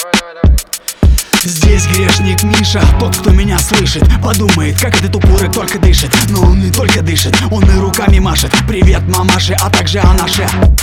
Здесь грешник Миша, тот, кто меня слышит, подумает, как этот упорок только дышит. Но он не только дышит, он и руками машет. Привет, мамаши, а также анаше.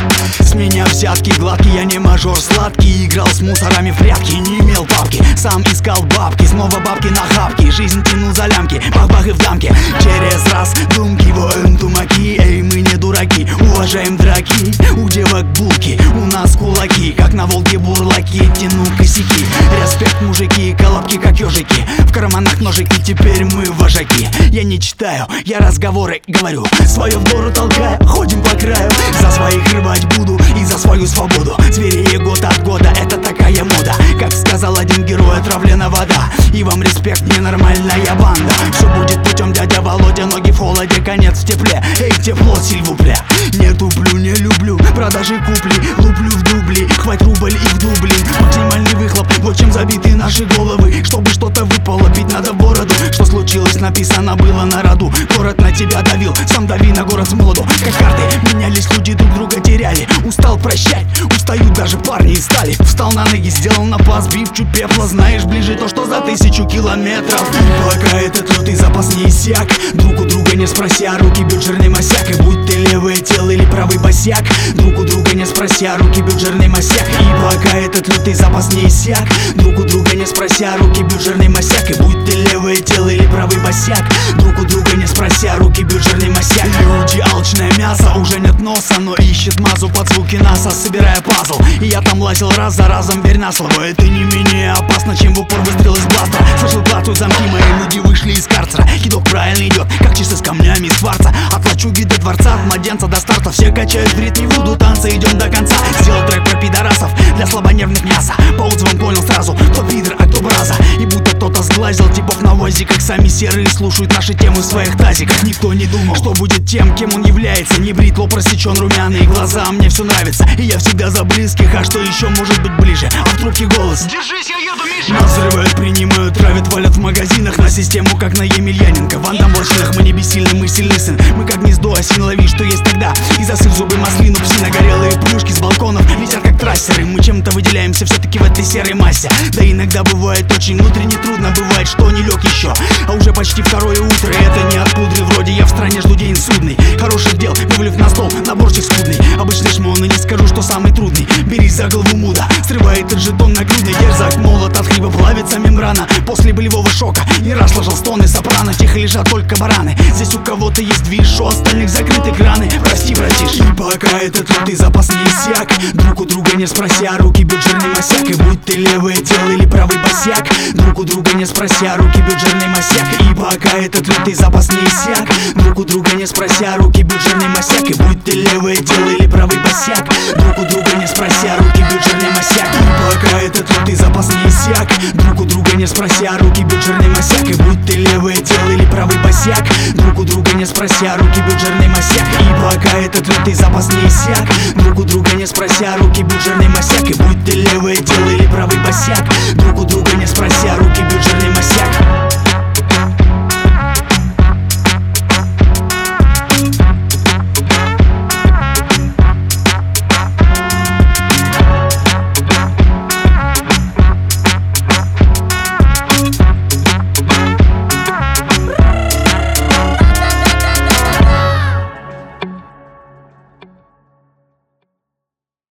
С меня взятки гладкие, я не мажор сладкий. Играл с мусорами в прятки, не имел папки. Сам искал бабки, снова бабки на хапки. Жизнь тянул за лямки, бах-бах и в дамке. Через раз думки воем тумаки. Эй, мы не дураки, уважаем драки. У девок булки, у нас кулаки. Как на Волге бурлаки, тяну косяки. Респект, мужики, колобки как ежики. В карманах ножики, теперь мы вожаки. Я не читаю, я разговоры говорю. Свое в гору толкаю, ходим по краю. За своих рвать буду и за свою свободу. Зверее год от года, это такая мода. Как сказал один герой, отравлена вода. И вам респект, ненормальная банда. Все будет путем, дядя Володя. Ноги в холоде, конец в тепле. Эй, тепло, сильвупле. Не туплю, не люблю продажи купли. Луплю в дубли, хватит рубль и в дублин. Максимальный выхлоп, вот чем забиты наши головы. Чтобы что-то выпало, бить надо в бороду. Что случилось, написано было на роду. Город на тебя давил, сам дави на город с молоду. Как карты, менялись люди, друг друга теряли. Устал прощать, устают даже парни из стали. Встал на ноги, сделал напас, бив чуть пепла. Знаешь, ближе то, что за 1000 километров. Пока этот лютый запас не иссяк, друг у друга не спрося, руки бьют жирный масяк. И будь ты левое тело или правый босяк, друг у друга не спрося, руки бьют жирный масяк. И пока этот лютый запас не иссяк, друг у друга не спрося, руки бьют жирный масяк. И будь ты левое тело или правый босяк, друг у друга не спрося, руки бьют жирный масяк. Люди алчное мясо, уже нет носа, но ищет мазу под звуки НАСА, собирая пазл. И я там лазил раз за разом, верь на слово. Это не менее опасно, чем в упор выстрел из бластера. Слышал клацают замки, мои люди вышли из карцера. Кидок правильно идет, как часы с камнями из кварца. От лачуги до дворца, от младенца до старта. Все качают в ритме вуду танца, идем до конца. Сделал трек про пидорасов, для слабонервных мяса. По отзывам понял сразу, кто пидор, а кто браза. И будто кто-то сглазил типов на возе, как сами серые слушают наши темы в своих тазиках. Никто не думал, что будет тем, кем он является. Не брит, лоб рассечен, румяные глаза, мне все нравится. И я всегда за близких, а что еще может быть ближе? А в трубке голос: держись, я еду, Миша! Нас взрывают, принимают, травят, валят в магазинах. На систему, как на Емельяненко. Ван Дам в лощинах, мы не бессильны, мы сильный сын. Мы как гнездо осин, лови, что есть тогда. И засыпь зубы маслину, псина, горелые плюшки с балконов летят как трассеры. Мы чем-то выделяемся все-таки в этой серой массе. Да иногда бывает очень внутренне трудно. Бывает, что не лег еще, а уже почти второе утро. И это не от пудры, вроде я в стране жду день судный. Хороших дел, вывалив на стол, наборчик скудный. Обычный шмон, и не скажу, что самый трудный. Берись за голову муда, срывает этот жетон нагрудный. Дерзак, молот, от хлеба плавится мембрана. После болевого шока не раз ложил стоны сопрано. Тихо лежат только бараны. Здесь у кого-то есть движ, у остальных закрыты краны. Прости, братиш. И пока этот лютый запас не иссяк, друг у друга не спрося, руки бьют жирный масяк. И будь ты левое тело или правый босяк, друг у друга не спрося, руки бьют жирный масяк. И пока этот лютый запас не иссяк, друг у друга не спрося, руки бьют жирный масяк. И будь ты левое тело или правый босяк, друг у друга не спрося, руки бьют жирный масяк. И пока этот лютый запас не иссяк, друг у друга не спрося, руки бьют жирный масяк. И будь ты левое тело или правый босяк, друг у друга не спрося, руки бьют жирный масяк. И пока этот лютый запас не иссяк, друг у друга не спрося, руки бьют жирный масяк. И будь ты левое тело или правый босяк, друг у друга не спрося, руки бьют жирный масяк.